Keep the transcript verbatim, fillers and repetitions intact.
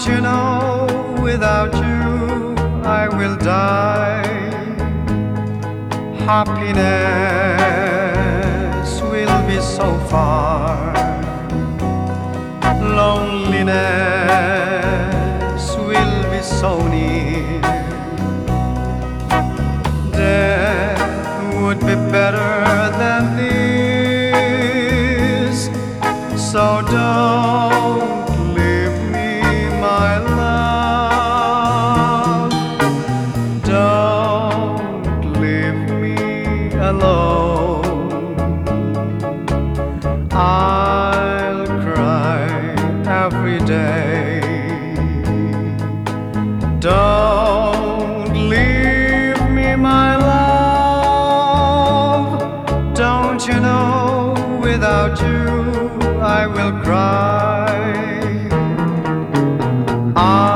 Don't you know, without you I will die. Happiness will be so far, loneliness will be so near. Death would be better than this, so don't leave me, my love. Don't leave me alone. I'll cry every day. Don't leave me, my love. Don't you know, without you I will cry. I